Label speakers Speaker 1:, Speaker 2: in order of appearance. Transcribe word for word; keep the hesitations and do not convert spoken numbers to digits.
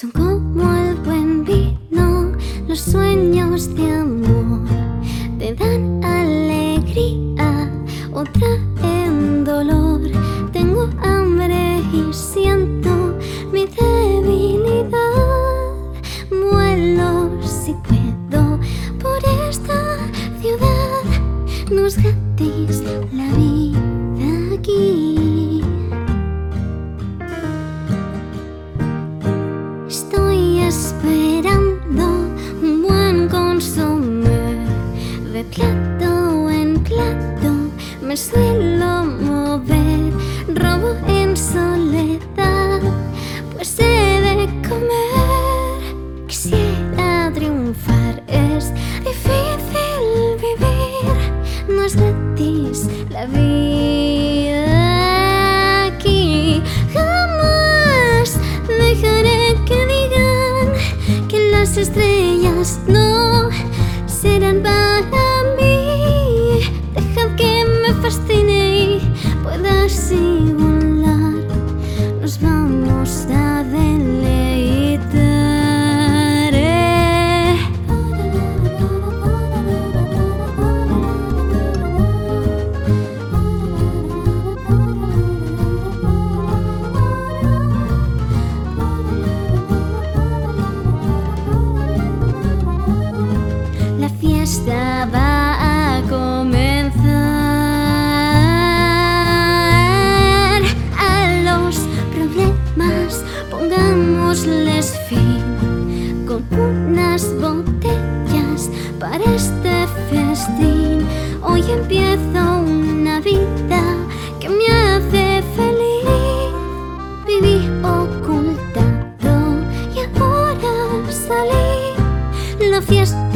Speaker 1: Son como el buen vino, los sueños de amor te dan alegría o traen dolor. Tengo hambre y siento mi debilidad. Vuelo si puedo por esta ciudad. No es gratis la vida aquí. Estoy esperando un buen consomé. De plato en plato me suelo mover. Robo en soledad, pues he de comer. Quisiera triunfar, es difícil vivir. No es gratis la vida aquí. Jamás dejaré que digan que las estrellas no serán para mí. Dejad que me fascine y pueda así volar. Nos vamos a deleitar. eh. La fiesta va a comenzar. A los problemas pongámosles fin con unas botellas para este festín. Hoy empiezo una vida que me hace feliz. Viví ocultado y ahora salí. La fiesta